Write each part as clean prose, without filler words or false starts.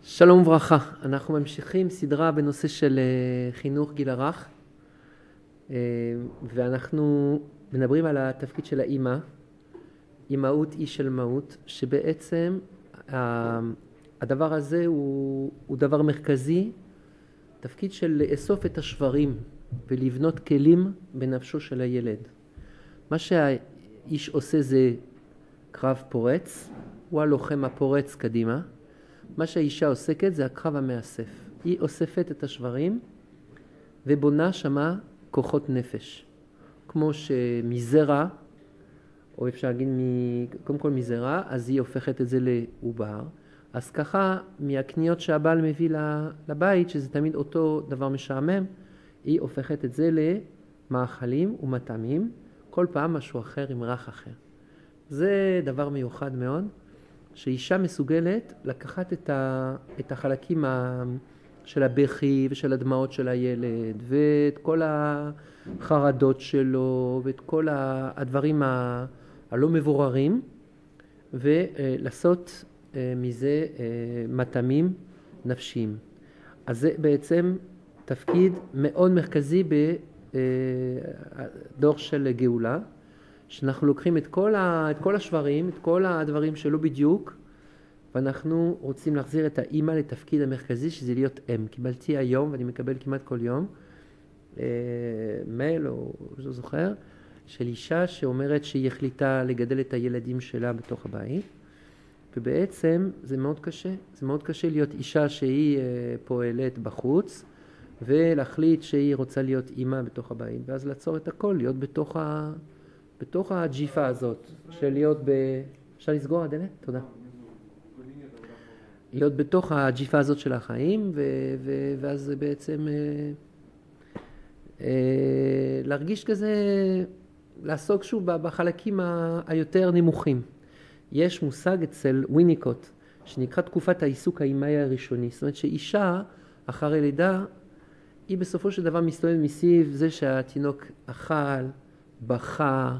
שלום וברכה, אנחנו ממשיכים סדרה בנושא של חינוך גיל הרך, ואנחנו מדברים על התפקיד של האמא, אימהות היא של מהות, שבעצם הדבר הזה הוא דבר מרכזי, תפקיד של לאסוף את השברים ולבנות כלים בנפשו של הילד. מה שהאיש עושה זה קרב פורץ, הוא הלוחם הפורץ קדימה, מה שהאישה עוסקת זה הקרב המאסף. היא אוספת את השברים ובונה שמה כוחות נפש. כמו שמזרע, או אפשר להגיד קודם כל מזרע, אז היא הופכת את זה לעובר. אז ככה מהקניות שהבעל מביא לבית, שזה תמיד אותו דבר משעמם, היא הופכת את זה למאכלים ומטעמים, כל פעם משהו אחר עם ריח אחר. זה דבר מיוחד מאוד. שאישה מסוגלת לקחת את החלקים של הבכי ושל הדמעות של הילד ואת כל החרדות שלו ואת כל הדברים הלא מבוררים ולעשות מזה מטעמים נפשיים. אז זה בעצם תפקיד מאוד מרכזי בדור של גאולה, שאנחנו לוקחים את כל השברים, את כל הדברים שלא בדיוק, ואנחנו רוצים להחזיר את האמא לתפקיד המרכזי, שזה להיות אם. קיבלתי היום, ואני מקבל כמעט כל יום, מייל או לא זוכר, של אישה שאומרת שהיא החליטה לגדל את הילדים שלה בתוך הבית, ובעצם זה מאוד קשה. זה מאוד קשה להיות אישה שהיא פועלת בחוץ, ולהחליט שהיא רוצה להיות אמא בתוך הבית, ואז לעצור את הכל, להיות בתוך הג'יפה הזאת, של להיות אפשר לסגור הדלת? תודה. להיות בתוך הג'יפה הזאת של החיים, ואז בעצם להרגיש כזה, לעסוק שוב בחלקים היותר נמוכים. יש מושג אצל וויניקוט, שנקרא תקופת העיסוק האימהי הראשוני. זאת אומרת שאישה, אחרי לידה, היא בסופו של דבר מסתובבת מסביב זה שהתינוק אכל, בכה,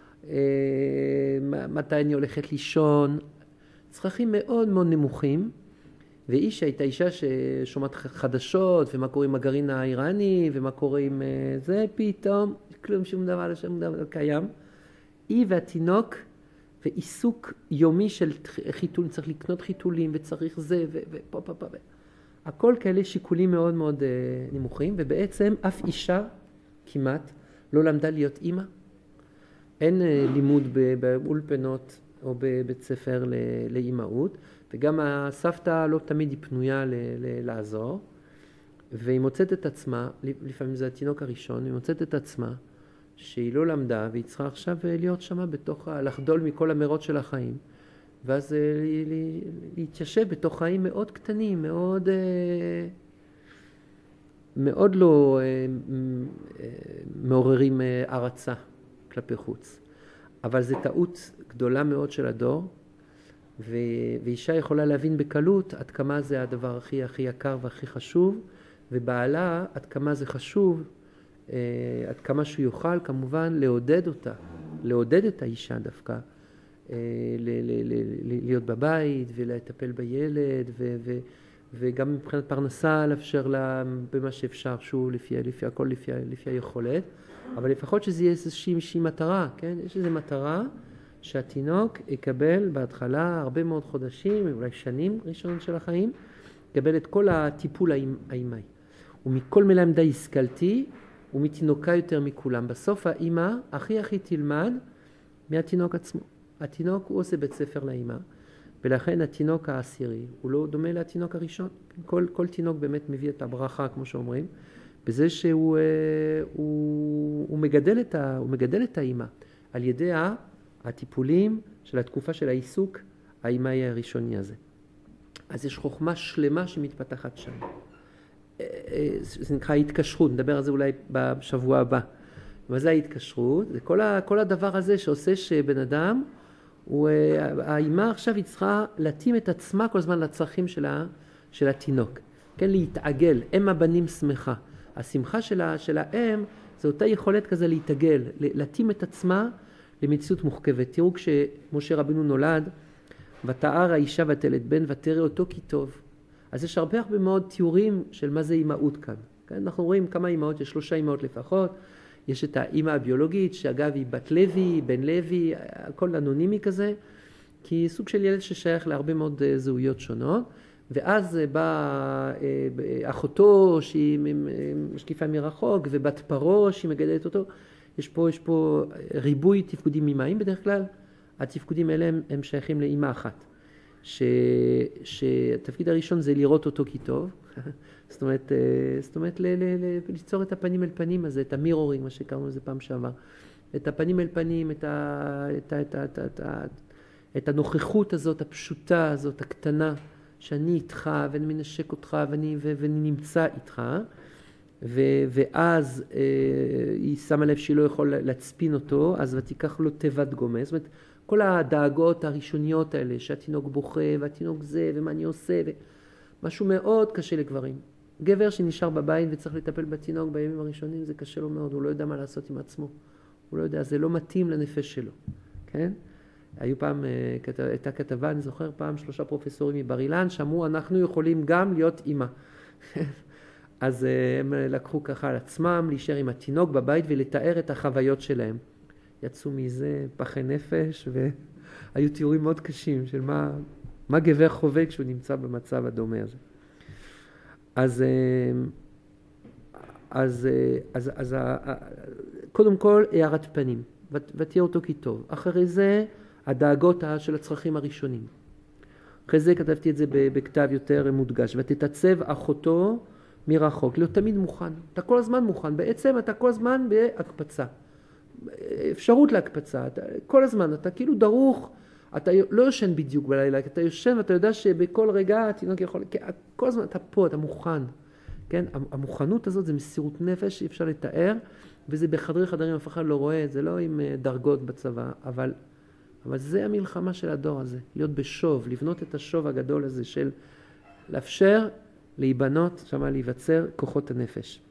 מתי אני הולכת לישון, צרכים מאוד מאוד נמוכים, ואישה הייתה אישה ששומעת חדשות, ומה קורה עם הגרעין האיראני, ומה קורה עם זה, פתאום, כלום, שום דבר לא קיים. היא והתינוק, ועיסוק יומי של חיתול, צריך לקנות חיתולים, וצריך זה, ופה, פה, פה. הכל כאלה שיקולים מאוד מאוד נמוכים, ובעצם אף אישה כמעט לא למדה להיות אימא. אין לימוד באולפנות או בבית ספר לאימהות, וגם הסבתא לא תמיד היא פנויה לעזור, והיא מוצאת את עצמה, לפעמים זה התינוק הראשון, היא מוצאת את עצמה שהיא לא למדה, והיא צריכה עכשיו להיות שמה לחדול מכל המרות של החיים, ואז להתיישב בתוך חיים מאוד קטנים, מאוד לא מעוררים הערצה כלפי חוץ. אבל זו טעות גדולה מאוד של הדור, ואישה יכולה להבין בקלות עד כמה זה הדבר הכי יקר והכי חשוב, ובעלה עד כמה זה חשוב, עד כמה שהוא יוכל כמובן לעודד אותה, לעודד את האישה דווקא, להיות בבית ולטפל בילד, וגם מבחינת פרנסה לאפשר לה במה שאפשר, שוב לפי היכולת, אבל לפחות שזה יהיה איזושהי מטרה, כן? יש איזו מטרה שהתינוק יקבל בהתחלה הרבה מאוד חודשים, אולי שנים ראשונות של החיים, יקבל את כל הטיפול האימהי. ומכל מלמדה השכלתי, ומתינוקה יותר מכולם. בסוף האימא הכי תלמד מהתינוק עצמו. התינוק הוא עושה בית ספר לאימא, ולכן התינוק העשירי הוא לא דומה לתינוק הראשון. כל תינוק באמת מביא את הברכה, כמו שאומרים, בזה שהוא מגדל את האימא על ידי הטיפולים של התקופה של העיסוק האימהי הראשוני הזה. אז יש חוכמה שלמה שמתפתחת שם. זה נקרא התקשרות, נדבר על זה אולי בשבוע הבא. מה זה ההתקשרות? זה כל הדבר הזה שעושה שבן אדם, האימא עכשיו היא צריכה להתאים את עצמה כל הזמן לצרכים של התינוק. כן, להתעגל, אם הבנים שמחה. השמחה של האם זה אותה יכולת כזה להתעגל, להתאים את עצמה למציאות מוחכבת. תראו כשמשה רבינו נולד, ותער האישה ותלד בן ותראה אותו כי טוב. אז יש הרבה מאוד תיאורים של מה זה אימהות כאן. כן? אנחנו רואים כמה אימהות, יש 3 אימהות לפחות. יש את האימא הביולוגית, שאגב היא בת לוי, בן לוי, הכל אנונימי כזה, כי סוג של ילד ששייך להרבה מאוד זהויות שונות. ואז באה אחותו שהיא משקיפה מרחוק, ובת פרו שהיא מגדלת אותו. יש פה ריבוי תפקודים אימהיים בדרך כלל. התפקודים האלה הם שייכים לאימא אחת. שהתפקיד הראשון זה לראות אותו כי טוב. זאת אומרת ליצור את הפנים אל פנים הזה, את המירורינג, מה שקראנו לזה פעם שעבר. את הפנים אל פנים, את הנוכחות הזאת, הפשוטה הזאת, הקטנה, שאני איתך ואני מנשק אותך ואני נמצא איתך. ואז היא שמה לב שהיא לא יכול להצפין אותו, אז ותיקח לו תיבת גומא. זאת אומרת, כל הדאגות הראשוניות האלה, שהתינוק בוכה והתינוק זה ומה אני עושה, משהו מאוד קשה לגברים. גבר שנשאר בבית וצריך לטפל בתינוק בימים הראשונים, זה קשה לו מאוד, הוא לא יודע מה לעשות עם עצמו. הוא לא יודע, זה לא מתאים לנפש שלו. כן? היו פעם, הייתה כתבה, אני זוכר פעם 3 פרופסורים מבר אילן, שאמרו, אנחנו יכולים גם להיות אימא. אז הם לקחו ככה על עצמם, להישאר עם התינוק בבית ולתאר את החוויות שלהם. יצאו מזה פחי נפש, והיו תיאורים מאוד קשים של מה גבר חווה כשהוא נמצא במצב הדומה הזה. אז קודם כל הערת פנים, ותהיה אותו כי טוב. אחרי זה הדאגות של הצרכים הראשונים. אחרי זה כתבתי את זה בכתב יותר מודגש, ותתעצב אחותו מרחוק, להיות תמיד מוכן. אתה כל הזמן מוכן, בעצם אתה כל הזמן בהקפצה. אפשרות להקפצה, כל הזמן, אתה כאילו דרוך, אתה לא יושן בדיוק בלילה, אתה יושן ואתה יודע שבכל רגע התינוק יכול, כל הזמן אתה פה, אתה מוכן. כן? המוכנות הזאת זה מסירות נפש שאי אפשר לתאר, וזה בחדרים אף אחד לא רואה, זה לא עם דרגות בצבא, אבל זה המלחמה של הדור הזה, להיות בשוב, לבנות את השוב הגדול הזה של לאפשר להיבנות, שמה להיווצר כוחות הנפש.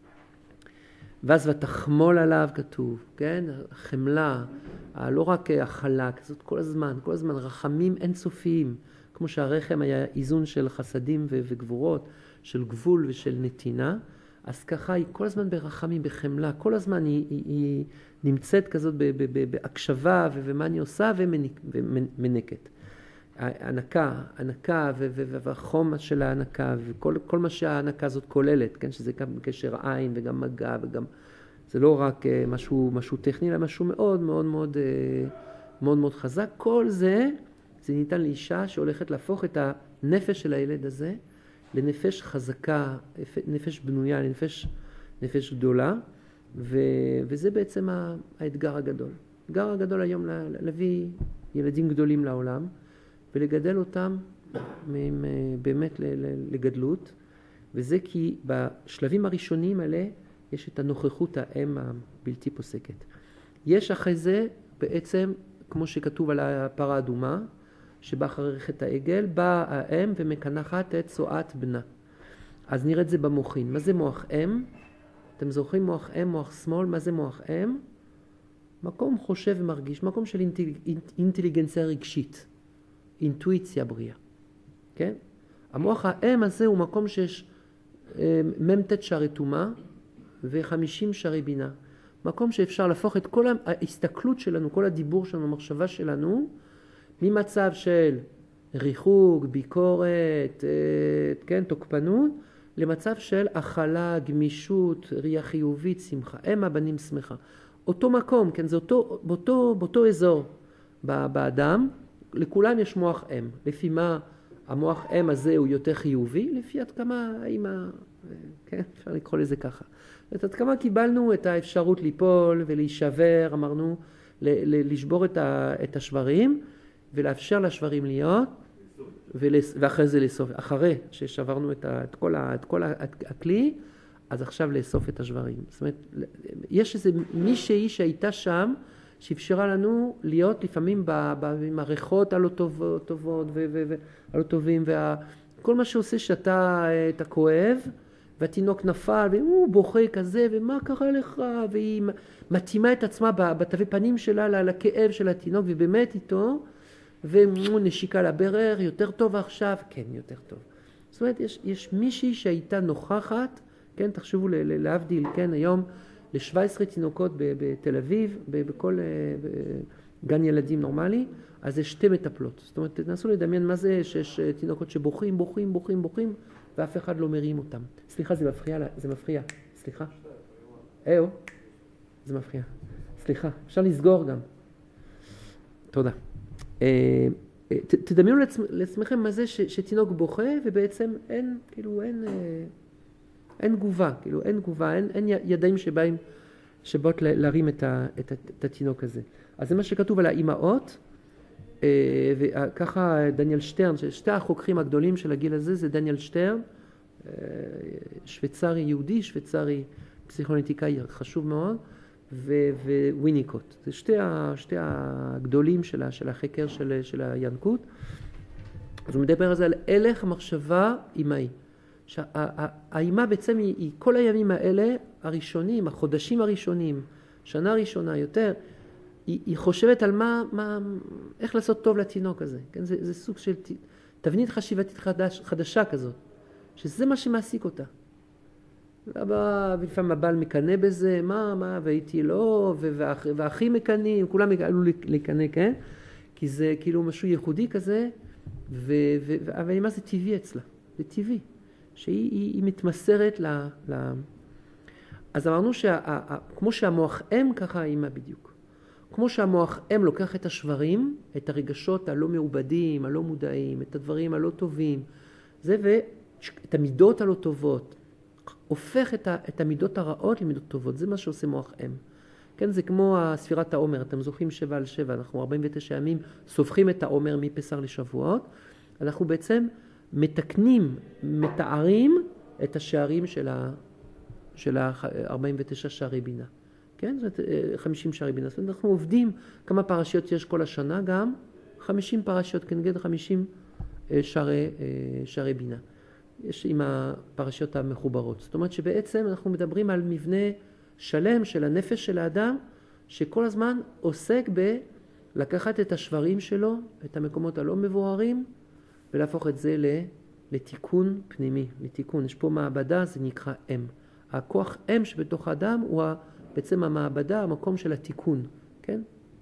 ואז ותחמול עליו כתוב, כן? חמלה, לא רק החלה, כזאת כל הזמן, רחמים אינסופיים, כמו שהרחם היה איזון של חסדים וגבורות, של גבול ושל נתינה, אז ככה היא כל הזמן ברחמים, בחמלה, כל הזמן היא נמצאת כזאת בהקשבה ומה אני עושה ומנקת. הענקה והחום של הענקה וכל מה שהענקה הזאת כוללת, כן? שזה גם קשר עין וגם מגע וגם, זה לא רק משהו טכני, אלא משהו מאוד מאוד מאוד מאוד מאוד חזק. כל זה ניתן לאישה שהולכת להפוך את הנפש של הילד הזה לנפש חזקה, נפש בנויה, נפש גדולה, וזה בעצם האתגר הגדול. האתגר הגדול היום להביא ילדים גדולים לעולם, ולגדל אותם באמת לגדלות, וזה כי בשלבים הראשונים האלה יש את הנוכחות האם הבלתי פוסקת. יש אחרי זה בעצם, כמו שכתוב על הפרה האדומה, שבה אחרי חטא העגל, באה האם ומקנחת את צואת בנה. אז נראה את זה במוחין. מה זה מוח אם? אתם זוכרים מוח אם, מוח שמאל? מה זה מוח אם? מקום חושב ומרגיש, מקום של אינטליגנציה רגשית. אינטואיציה בריאה, כן? המוח האם הזה הוא מקום שיש ממתת שערי תומה ו50 שערי בינה. מקום שאפשר להפוך את כל ההסתכלות שלנו, כל הדיבור שלנו, המחשבה שלנו, ממצב של ריחוק, ביקורת, כן, תוקפנות, למצב של הכלה, גמישות, ראייה חיובית, שמחה. אם הבנים שמחה. אותו מקום, כן, זה באותו אזור באדם, לכולם יש מוח אם. לפי מה המוח אם הזה הוא יותר חיובי? לפי עד כמה האמא, כן, אפשר לקרוא לזה ככה. עד כמה קיבלנו את האפשרות ליפול ולהישבר, אמרנו, לשבור את השברים, ולאפשר לשברים להיות, ואחרי זה לאסוף. אחרי ששברנו את כל הכלי, אז עכשיו לאסוף את השברים. זאת אומרת, יש איזה מישהי שהייתה שם, שאפשרה לנו להיות לפעמים עם הריחות הלא טובות והלא טובים, וכל מה שעושה שאתה כואב, והתינוק נפל, והוא בוכה כזה, ומה קרה לך? והיא מתאימה את עצמה בתווי פנים שלה לכאב של התינוק, ובאמת איתו, ונשיקה לברך, יותר טוב עכשיו? כן, יותר טוב. זאת אומרת, יש מישהי שהייתה נוכחת, כן, תחשבו להבדיל, כן, היום ל-17 תינוקות בתל אביב, בכל גן ילדים נורמלי, אז יש 2 מטפלות. זאת אומרת, תנסו לדמיין מה זה שיש תינוקות שבוכים, בוכים, ואף אחד לא מרים אותם. סליחה, זה מפריע. סליחה. זה מפריע. סליחה, אפשר לסגור גם. תודה. תדמיינו לעצמכם מה זה שתינוק בוכה, ובעצם אין תגובה, אין ידיים שבאות להרים את התינוק הזה. אז זה מה שכתוב על האימהות, וככה דניאל שטרן, שתי החוקרים הגדולים של הגיל הזה, זה דניאל שטרן, שוויצרי יהודי, שוויצרי פסיכואנליטיקאי חשוב מאוד, וויניקוט. זה שתי הגדולים של החקר של הינקות. אז הוא מדבר על זה, על הלך המחשבה אימהי. האימא בעצם היא כל הימים האלה הראשונים, החודשים הראשונים, שנה ראשונה יותר, היא חושבת על איך לעשות טוב לתינוק הזה. כן? זה סוג של תבנית חשיבתית חדשה כזאת, שזה מה שמעסיק אותה. ולפעמים הבעל מקנה בזה, והייתי לא, והאחים מקנים, כולם עלו לקנה, כן? כי זה כאילו משהו ייחודי כזה, אבל מה זה טבעי אצלה? זה טבעי, שהיא מתמסרת אז אמרנו כמו שהמוח אם, ככה האמא בדיוק. כמו שהמוח אם לוקח את השברים, את הרגשות הלא מעובדים, הלא מודעים, את הדברים הלא טובים, ואת המידות הלא טובות, הופך את המידות הרעות למידות טובות. זה מה שעושה מוח אם. כן, זה כמו ספירת העומר. אתם זוכרים 7 על 7. אנחנו 49 ימים סופחים את העומר מפסח לשבועות. אנחנו בעצם מתארים את השערים של 49 שערי בינה. כן? זאת אומרת, 50 שערי בינה. זאת אומרת, אנחנו עובדים כמה פרשיות יש כל השנה גם. 50 פרשיות כנגד 50 שערי בינה. יש עם הפרשיות המחוברות. זאת אומרת שבעצם אנחנו מדברים על מבנה שלם של הנפש של האדם, שכל הזמן עוסק בלקחת את השברים שלו, את המקומות הלא מבוארים, ולהפוך את זה לתיקון פנימי, לתיקון. יש פה מעבדה, זה נקרא אם. הכוח אם שבתוך האדם הוא בעצם המעבדה, המקום של התיקון. כן?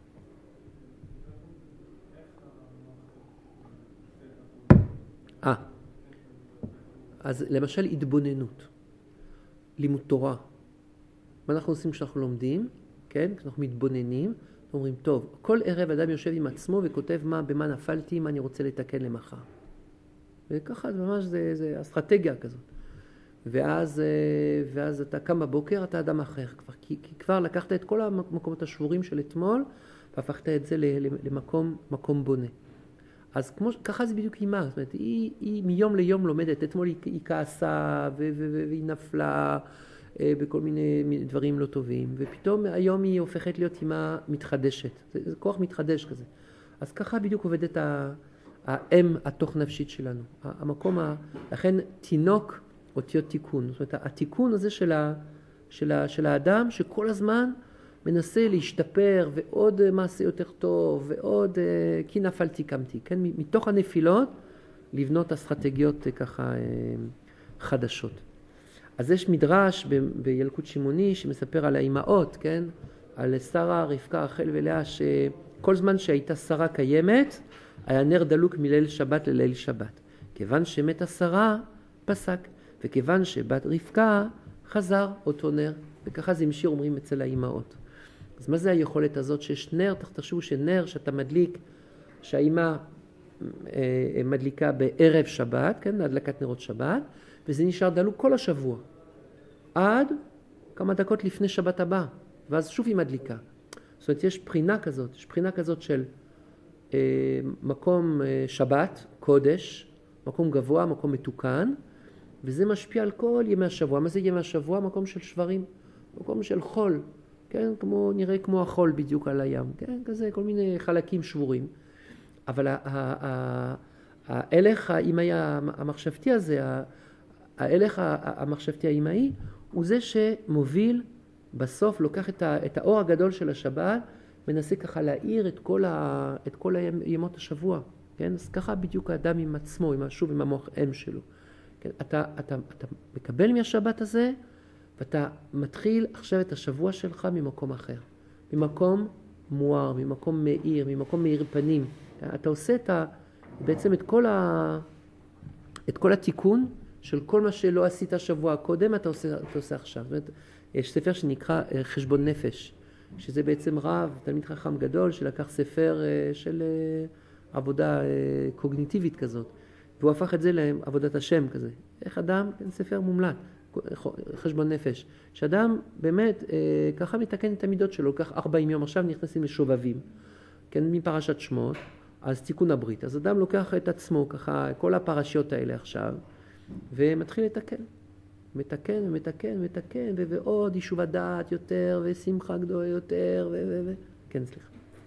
אז למשל התבוננות, לימוד תורה. מה אנחנו עושים כשאנחנו לומדים? כן? כשאנחנו מתבוננים, אומרים, טוב, כל ערב אדם יושב עם עצמו וכותב במה נפלתי, מה אני רוצה לתקן למחר. וככה ממש זה אסטרטגיה כזאת. ואז אתה קם בבוקר, אתה אדם אחר כבר, כי כבר לקחת את כל המקומות השבורים של אתמול, והפכת את זה למקום בונה. אז ככה זה בדיוק אימא, זאת אומרת, היא מיום ליום לומדת, אתמול היא כעסה והיא נפלה בכל מיני דברים לא טובים, ופתאום היום היא הופכת להיות אימא מתחדשת, זה כוח מתחדש כזה. אז ככה בדיוק עובדת האם התוך נפשית שלנו, המקום, לכן תינוק אותיות תיקון, זאת אומרת, התיקון הזה של האדם שכל הזמן מנסה להשתפר ועוד מעשה יותר טוב ועוד כי נפלתי קמתי, כן? מתוך הנפילות לבנות אסטרטגיות ככה חדשות. אז יש מדרש בילקוט שמעוני שמספר על האימהות, כן? על שרה, רבקה, רחל ולאה, שכל זמן שהייתה שרה קיימת היה נר דלוק מליל שבת לליל שבת. כיוון שמתה שרה פסק, וכיוון שבת רבקה חזר אותו נר, וככה זה משיר אומרים אצל האימהות. אז מה זה היכולת הזאת שיש נר? תחשבו שנר שאתה מדליק, שהאימא מדליקה בערב שבת, כן? הדלקת נרות שבת, וזה נשאר דלוק כל השבוע, עד כמה דקות לפני שבת הבאה, ואז שוב היא מדליקה. זאת אומרת, יש בחינה כזאת של מקום שבת, קודש, מקום גבוה, מקום מתוקן, וזה משפיע על כל ימי השבוע. מה זה ימי השבוע? מקום של שברים, מקום של חול, כן? נראה כמו החול בדיוק על הים, כן? כזה, כל מיני חלקים שבורים. אבל ההלך האימהי המחשבתי הזה, ההלך המחשבתי האימהי, הוא זה שמוביל בסוף, לוקח את האור הגדול של השבת, מנסה ככה להאיר את כל ימות השבוע, כן? אז ככה בדיוק האדם עם עצמו, שוב עם המוח אם שלו. כן? אתה מקבל מהשבת הזה, ואתה מתחיל עכשיו את השבוע שלך ממקום אחר. ממקום מואר, ממקום מאיר, ממקום מאיר פנים. אתה עושה בעצם את כל התיקון של כל מה שלא עשית שבוע הקודם, אתה עושה עכשיו. זאת אומרת, יש ספר שנקרא חשבון נפש, שזה בעצם רב, תלמיד חכם גדול, שלקח ספר של עבודה קוגניטיבית כזאת, והוא הפך את זה לעבודת השם כזה. איך אדם, ספר מומלט, חשבון נפש, שאדם באמת ככה מתקן את המידות שלו, כך 40 יום עכשיו נכנסים לשובבים, כן, מפרשת שמות, אז תיקון הברית. אז אדם לוקח את עצמו ככה, כל הפרשיות האלה עכשיו, ומתחיל לתקן. מתקן ומתקן ומתקן, ועוד יישוב הדעת יותר, ושמחה גדולה יותר, כן, סליחה.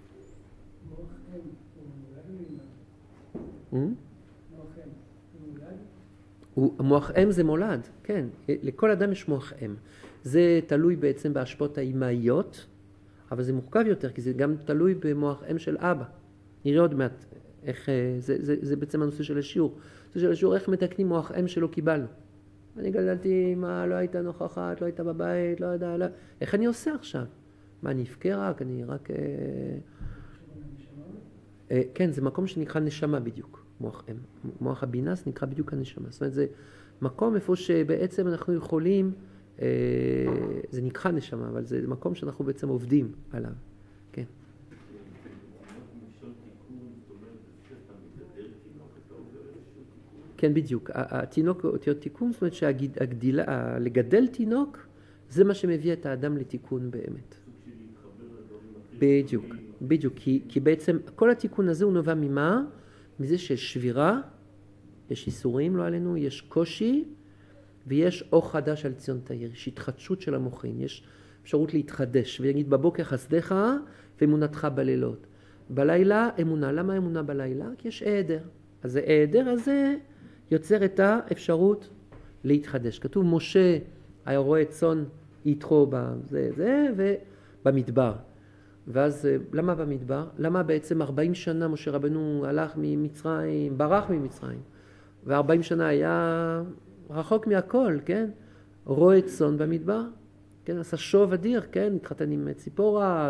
מוח אם זה מולד, כן. לכל אדם יש מוח אם. זה תלוי בעצם בהשפעות האימהיות, אבל זה מורכב יותר, כי זה גם תלוי במוח אם של אבא. נראה עוד מעט איך, זה בעצם הנושא של השיעור. הנושא של השיעור, איך מתקנים מוח אם שלא קיבלנו. אני גדלתי, מה, לא הייתה נוכחת, לא הייתה בבית, לא יודע, לא. איך אני עושה עכשיו? מה, אני אבכה רק? אני רק... כן, זה מקום שנקרא נשמה בדיוק, מוח אם. מוח הבינס נקרא בדיוק הנשמה. זאת אומרת, זה מקום איפה שבעצם אנחנו יכולים, זה נקרא נשמה, אבל זה מקום שאנחנו בעצם עובדים עליו. כן. כן, בדיוק. התינוק אותיות תיקון, זאת אומרת שהגדילה, לגדל תינוק, זה מה שמביא את האדם לתיקון באמת. בדיוק, בדיוק. כי בעצם כל התיקון הזה הוא נובע ממה? מזה שיש שבירה, יש איסורים לא עלינו, יש קושי, ויש אור חדש על ציון תאיר, יש התחדשות של המוחין, יש אפשרות להתחדש, ויגיד בבוקר חסדך ואמונתך בלילות. בלילה אמונה, למה אמונה בלילה? כי יש העדר. אז העדר הזה יוצר את האפשרות להתחדש. כתוב משה היה רואה צאן יתרו ובמדבר. ואז למה במדבר? למה בעצם 40 שנה משה רבנו הלך ממצרים, ברח ממצרים, ו40 שנה היה רחוק מהכל, כן? רואה צאן במדבר, כן? עשה שוב אדיר, כן? התחתן עם ציפורה,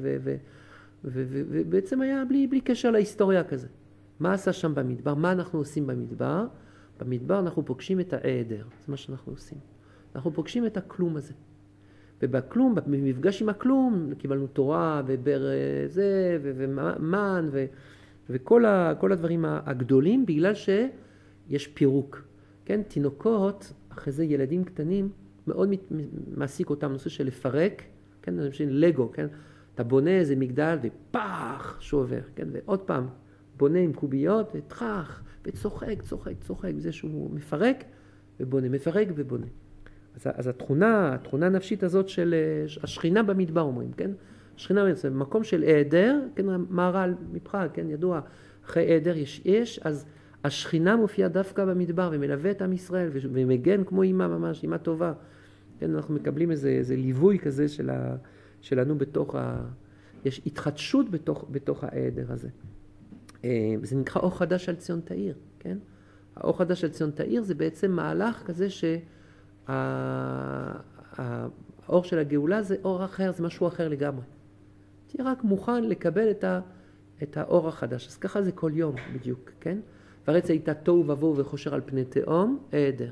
ובעצם היה בלי קשר להיסטוריה כזה. מה עשה שם במדבר? מה אנחנו עושים במדבר? במדבר אנחנו פוגשים את העדר, זה מה שאנחנו עושים. אנחנו פוגשים את הכלום הזה. ובכלום, במפגש עם הכלום, קיבלנו תורה ובר זה, ומן, וכל הדברים הגדולים, בגלל שיש פירוק. כן, תינוקות, אחרי זה ילדים קטנים, מאוד מעסיק אותם נושא של לפרק, כן, לגו, כן, אתה בונה איזה מגדל ופח שובר, כן, ועוד פעם, בונה עם קוביות ותחך וצוחק, וזה שהוא מפרק ובונה, מפרק ובונה. אז התכונה הנפשית הזאת של השכינה במדבר אומרים, כן? השכינה זה מקום של העדר, כן, מהר"ל מבחר, כן, ידוע, אחרי העדר יש, אז השכינה מופיעה דווקא במדבר ומלווה את עם ישראל ומגן כמו אמא ממש, אמא טובה. כן, אנחנו מקבלים איזה ליווי כזה שלנו יש התחדשות בתוך העדר הזה. זה נקרא אור חדש על ציון תאיר, כן? האור חדש על ציון תאיר זה בעצם מהלך כזה האור של הגאולה זה אור אחר, זה משהו אחר לגמרי. תהיה רק מוכן לקבל את האור החדש. אז ככה זה כל יום בדיוק, כן? והארץ הייתה תוהו ובוהו וחושר על פני תהום, העדר.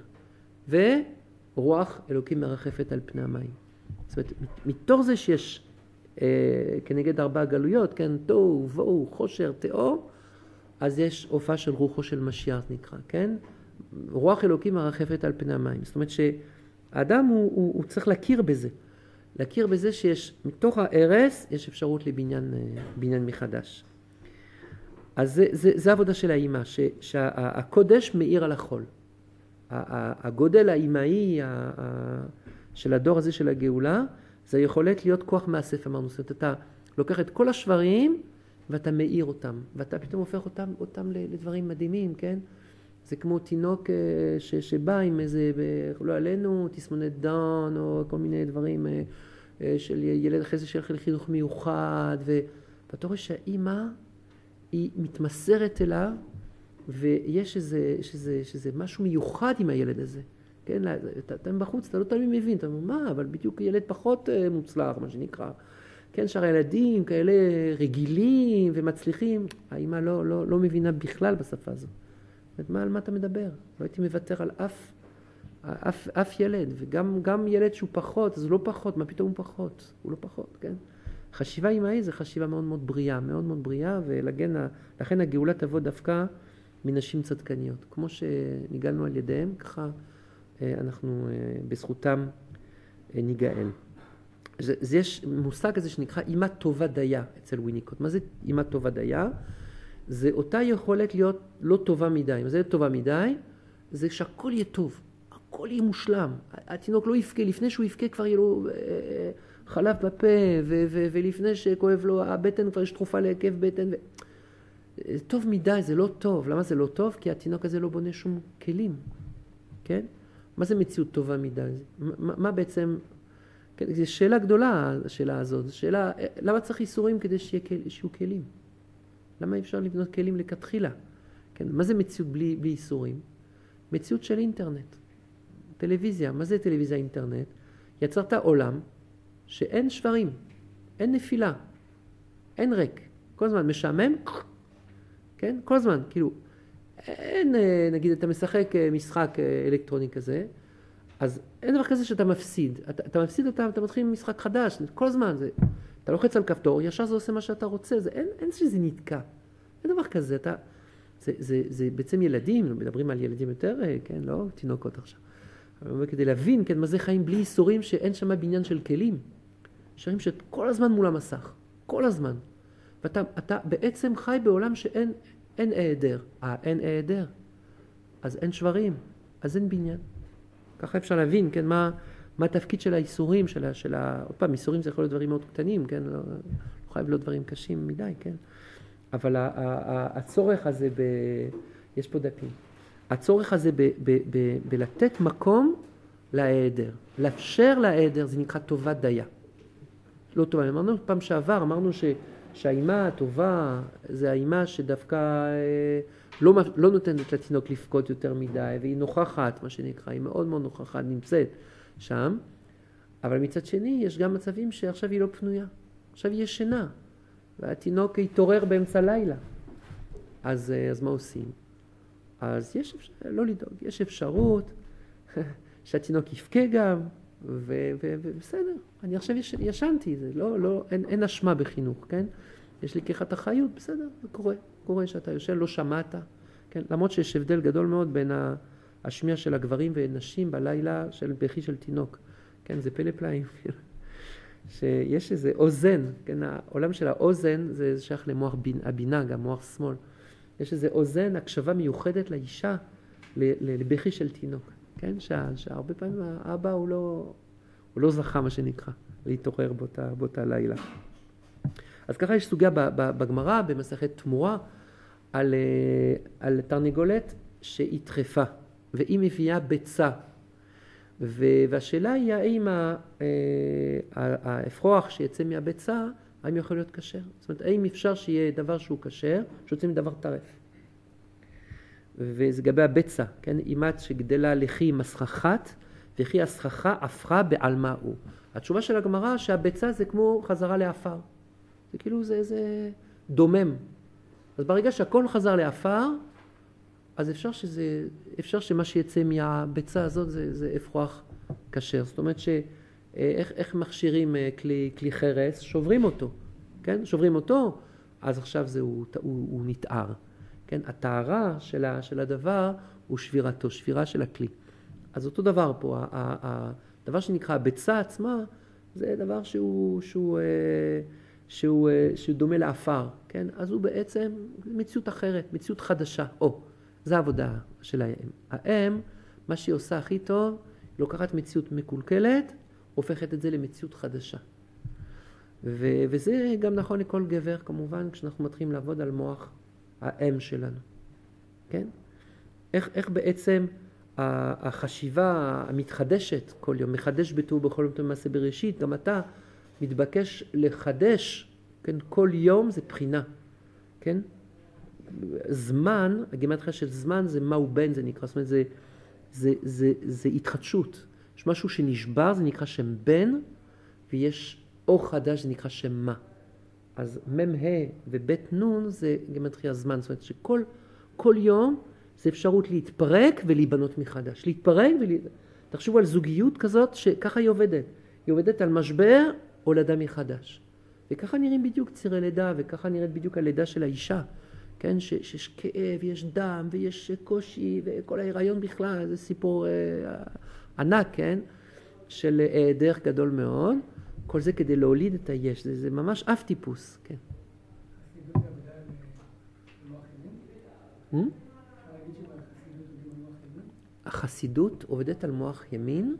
ורוח אלוקים מרחפת על פני המים. זאת אומרת, מתוך זה שיש כנגד 4 גלויות, כן? תוהו ובוהו, חושר, תהום, אז יש הופעה של רוחו של משיח נקרא, כן? רוח אלוקים מרחפת על פני המים. זאת אומרת שהאדם הוא צריך להכיר בזה שיש מתוך הערס יש אפשרות לבניין מחדש. אז זה עבודה של האימא, שהקודש מאיר על החול. הגודל האימאי של הדור הזה של הגאולה, זה יכולת להיות כוח מאסף, אמרנו. זאת אומרת, אתה לוקח את כל השברים ואתה מאיר אותם, ואתה פתאום הופך אותם לדברים מדהימים, כן? זה כמו תינוק שבא עם איזה, לא עלינו, תסמונת דאון, או כל מיני דברים של ילד אחרי זה של חינוך מיוחד, ואתה רואה שהאימא, היא מתמסרת אליו, ויש שזה משהו מיוחד עם הילד הזה. כן, אתה בחוץ, אתה לא תמיד מבין, אתה אומר, מה, אבל בדיוק ילד פחות מוצלח, מה שנקרא. כן, שאר הילדים כאלה רגילים ומצליחים, האמא לא מבינה בכלל בשפה הזו. על מה אתה מדבר? לא הייתי מוותר על אף ילד, וגם ילד שהוא פחות, אז הוא לא פחות, מה פתאום הוא פחות? הוא לא פחות, כן? חשיבה אמהית זה חשיבה מאוד מאוד בריאה, מאוד מאוד בריאה, ולכן הגאולה תבוא דווקא מנשים צדקניות. כמו שניגלנו על ידיהם, ככה אנחנו בזכותם ניגאל. יש מושג הזה שנקרא אמא טובה דייה אצל וויניקוט. מה זה אמא טובה דייה? זה אותה יכולת להיות לא טובה מדי. מה זה טובה מדי? זה שהכל יהיה טוב, הכל יהיה מושלם. התינוק לא יפקה, לפני שהוא יפקה כבר יהיה לו חלב בפה, ולפני שכואב לו הבטן כבר יש תרופה להיקף בטן. טוב מדי זה לא טוב. למה זה לא טוב? כי התינוק הזה לא בונה שום כלים. כן? מה זה מציאות טובה מדי? מה בעצם... כן, זו שאלה גדולה, השאלה הזאת. זו שאלה, למה צריך איסורים כדי שיהיו כלים? למה אי אפשר לבנות כלים לכתחילה? כן, מה זה מציאות בלי איסורים? מציאות של אינטרנט. טלוויזיה, מה זה טלוויזיה אינטרנט? יצרת עולם שאין שברים, אין נפילה, אין ריק. כל הזמן משעמם, כן? כל הזמן, כאילו, אין, נגיד, אתה משחק משחק אלקטרוני כזה, אז אין דבר כזה שאתה מפסיד. אתה מפסיד אותם, אתה מתחיל עם משחק חדש, כל הזמן. אתה לוחץ על כפתור, ישר זה עושה מה שאתה רוצה, אין שזה נתקע. אין דבר כזה. זה בעצם ילדים, מדברים על ילדים יותר, כן, לא תינוקות עכשיו. אבל כדי להבין, כן, מה זה חיים בלי איסורים שאין שם בניין של כלים. שרים שכל הזמן מול המסך, כל הזמן. ואתה בעצם חי בעולם שאין העדר. אין העדר. אז אין שברים, אז אין בניין. ככה אפשר להבין, כן, מה התפקיד של האיסורים, עוד פעם, איסורים זה יכול להיות דברים מאוד קטנים, כן, לא חייב להיות דברים קשים מדי, כן, אבל הצורך הזה יש פה דפים, הצורך הזה בלתת מקום להיעדר, לאפשר להיעדר, זה נקרא טובה דייה, לא טובה, אמרנו פעם שעבר, אמרנו שהאימא הטובה זה האימא שדווקא לא נותנת לתינוק לפקוד יותר מדי, והיא נוכחת, מה שנקרא, היא מאוד מאוד נוכחת, נמצאת שם, אבל מצד שני יש גם מצבים שעכשיו היא לא פנויה, עכשיו היא ישנה, והתינוק יתעורר באמצע לילה, אז מה עושים? אז לא לדאוג, יש אפשרות שהתינוק יפקה גם, ובסדר, אני עכשיו ישנתי, זה אין אשמה בחינוך, כן? יש לי לקיחת אחריות, בסדר, זה קורה שאתה יושן, לא שמעת, כן? למרות שיש הבדל גדול מאוד בין השמיע של הגברים ונשים בלילה של בכי של תינוק, כן? זה פלא פלאים, שיש איזה אוזן, כן? העולם של האוזן זה שייך למוח הבינה, גם מוח שמאל, יש איזה אוזן, הקשבה מיוחדת לאישה, לבכי של תינוק, כן? שהרבה פעמים האבא הוא לא זכה, מה שנקרא, להתעורר באותה לילה. אז ככה יש סוגיה בגמרא, במסכת תמורה, על תרנגולת שהיא טרפה, והיא מביאה ביצה. והשאלה היא האם האפרוח שיצא מהביצה, האם יכול להיות כשר? זאת אומרת, האם אפשר שיהיה דבר שהוא כשר, שיוצא מדבר טרף? וזה גבי הביצה, כן? אימת שגדלה לכי מסכחת, וכי הסככה הפכה בעלמה הוא. התשובה של הגמרא שהביצה זה כמו חזרה לאפר. זה כאילו זה דומם. אז ברגע שהכל חזר לאפר, אז אפשר שמה שיצא מהביצה הזאת זה אפרוח כשר. זאת אומרת איך מכשירים כלי חרס? שוברים אותו, כן? שוברים אותו, אז עכשיו הוא נתאר. כן? הטהרה של הדבר הוא שבירתו, שבירה של הכלי. אז אותו דבר פה, הדבר שנקרא הביצה עצמה, זה דבר שהוא דומה לאפר, כן? אז הוא בעצם מציאות אחרת, מציאות חדשה. זה העבודה של האם. האם, מה שהיא עושה הכי טוב, היא לוקחת מציאות מקולקלת, הופכת את זה למציאות חדשה. וזה גם נכון לכל גבר, כמובן, כשאנחנו מתחילים לעבוד על מוח האם שלנו. כן? איך בעצם החשיבה המתחדשת כל יום, מחדש ביטור בכל יום מעשה בראשית, גם אתה מתבקש לחדש, כן? כל יום זה בחינה, כן? זמן, הגימטריה של זמן זה מהו בן, זה נקרא, זאת אומרת, זה התחדשות. יש משהו שנשבר, זה נקרא שם בן, ויש אור חדש, זה נקרא שם מה. אז מם ה ובית נון זה גימטריה זמן, זאת אומרת שכל יום זה אפשרות להתפרק ולהיבנות מחדש. להתפרק תחשבו על זוגיות כזאת שככה היא עובדת. היא עובדת על משבר הולדה מחדש. וככה נראים בדיוק צירי לידה, וככה נראית בדיוק הלידה של האישה. כן, שיש כאב, יש דם, ויש קושי, וכל ההיריון בכלל, זה סיפור ענק, כן, של דרך גדול מאוד. כל זה כדי להוליד את היש, זה ממש אף טיפוס, כן. חסידות זה עבודה על מוח ימין? אפשר להגיד שבחסידות עובדים על מוח ימין? החסידות עובדת על מוח ימין.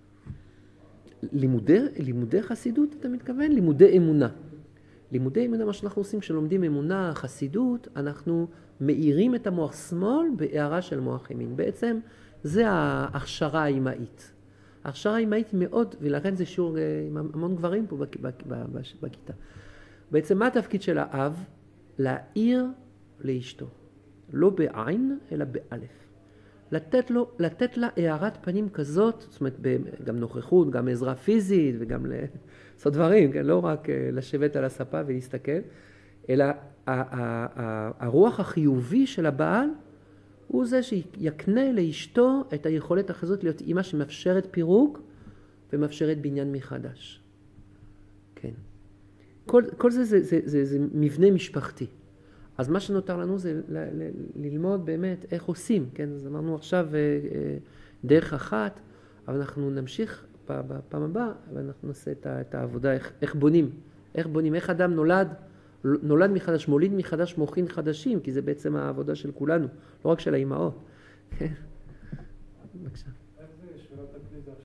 לימודי חסידות, אתה מתכוון? לימודי אמונה. לימודי אמונה, מה שאנחנו עושים כשלומדים אמונה, חסידות, אנחנו מאירים את המוח שמאל בהערה של מוח ימין. בעצם זה ההכשרה האימהית. ההכשרה האימהית היא מאוד, ולכן זה שיעור עם המון גברים פה בכיתה. בעצם מה התפקיד של האב? להעיר לאשתו. לא בעין, אלא באלף. לתת לה הערת פנים כזאת, זאת אומרת, גם נוכחות, גם עזרה פיזית, וגם לעשות דברים, כן? לא רק לשבת על הספה ולהסתכל, אלא הרוח החיובי של הבעל, הוא זה שיקנה לאשתו את היכולת הזאת להיות אימא שמאפשרת פירוק ומאפשרת בניין מחדש. כן. כל זה מבנה משפחתי. אז מה שנותר לנו זה ללמוד באמת איך עושים, כן? אז אמרנו עכשיו דרך אחת, אבל אנחנו נמשיך בפעם הבאה, ואנחנו נעשה את העבודה, איך בונים, איך אדם נולד מחדש, מוליד מחדש מוחין חדשים, כי זה בעצם העבודה של כולנו, לא רק של האימהות. בבקשה. איך זה שבירת הכלי זה